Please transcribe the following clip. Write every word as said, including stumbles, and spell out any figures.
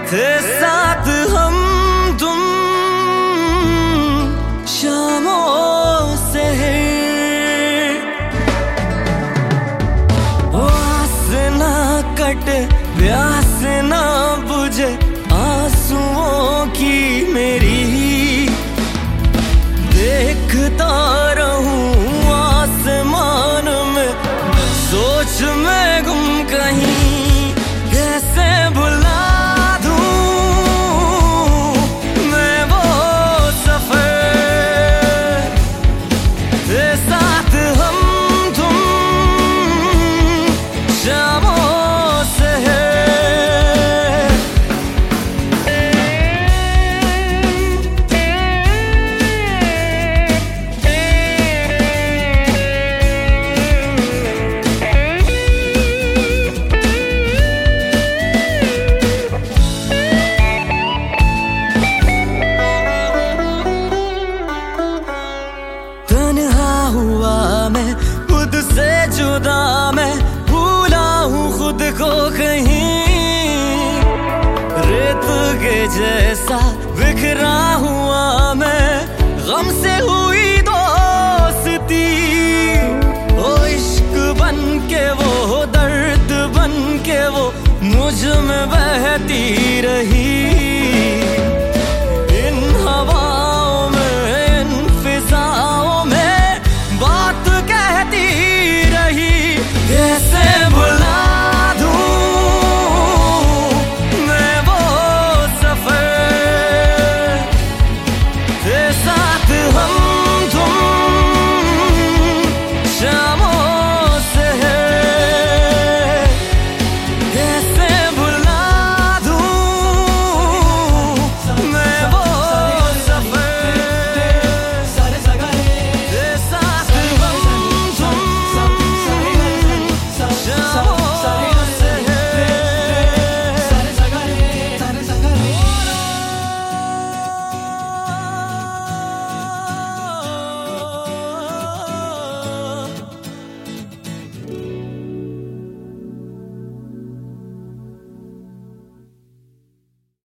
थे साथ हम तुम शामों से आस ना कटे प्यास ना बुझे आंसुओं की मेरी देखता रहूं आसमान में सोच में गुम कहीं कैसे भुला दूं मैं वो सफर थे साथ हम तुम शामों से तन्हा हुआ मैं खुद से जुदा मैं भूला हूँ खुद को कहीं रेत के जैसा बिखरा हुआ मैं गम से हुई दोस्ती ओ इश्क बन के वो दर्द बन के वो मुझ में बहती रही